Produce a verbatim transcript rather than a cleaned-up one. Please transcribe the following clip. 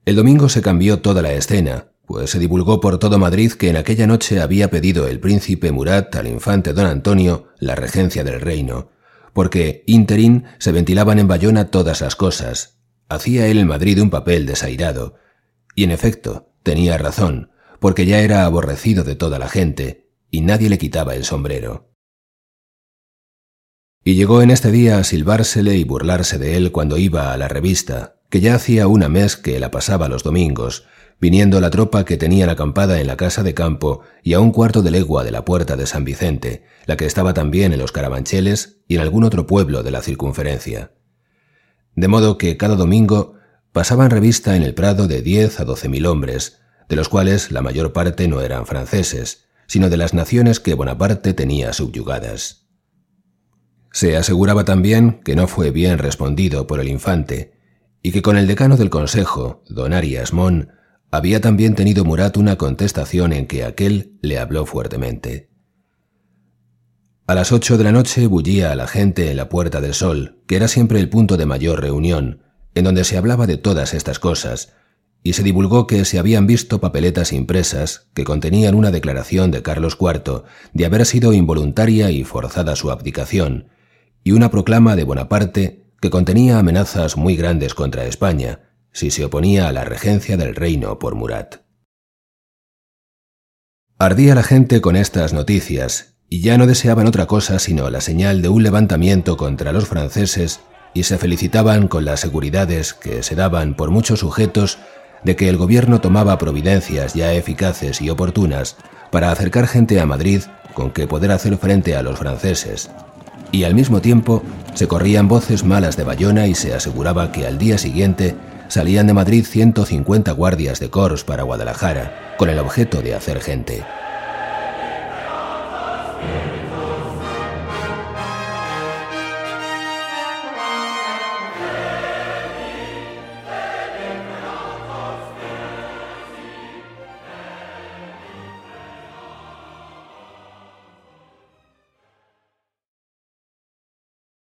El domingo se cambió toda la escena, pues se divulgó por todo Madrid que en aquella noche había pedido el príncipe Murat al infante don Antonio la regencia del reino, porque ínterin se ventilaban en Bayona todas las cosas. Hacía él en Madrid un papel desairado. Y en efecto, tenía razón, porque ya era aborrecido de toda la gente, y nadie le quitaba el sombrero. Y llegó en este día a silbársele y burlarse de él cuando iba a la revista, que ya hacía una mes que la pasaba los domingos, viniendo la tropa que tenían acampada en la casa de campo y a un cuarto de legua de la puerta de San Vicente, la que estaba también en los Carabancheles y en algún otro pueblo de la circunferencia. De modo que cada domingo pasaban revista en el Prado de diez a doce mil hombres, de los cuales la mayor parte no eran franceses, sino de las naciones que Bonaparte tenía subyugadas. Se aseguraba también que no fue bien respondido por el infante, y que con el decano del consejo, don Arias Mon, había también tenido Murat una contestación en que aquél le habló fuertemente. A las ocho de la noche bullía a la gente en la Puerta del Sol, que era siempre el punto de mayor reunión, en donde se hablaba de todas estas cosas, y se divulgó que se habían visto papeletas impresas que contenían una declaración de Carlos cuarto de haber sido involuntaria y forzada su abdicación, y una proclama de Bonaparte que contenía amenazas muy grandes contra España, si se oponía a la regencia del reino por Murat. Ardía la gente con estas noticias, y ya no deseaban otra cosa sino la señal de un levantamiento contra los franceses, y se felicitaban con las seguridades que se daban por muchos sujetos de que el gobierno tomaba providencias ya eficaces y oportunas para acercar gente a Madrid con que poder hacer frente a los franceses, y al mismo tiempo se corrían voces malas de Bayona y se aseguraba que al día siguiente salían de Madrid ciento cincuenta guardias de corps para Guadalajara, con el objeto de hacer gente.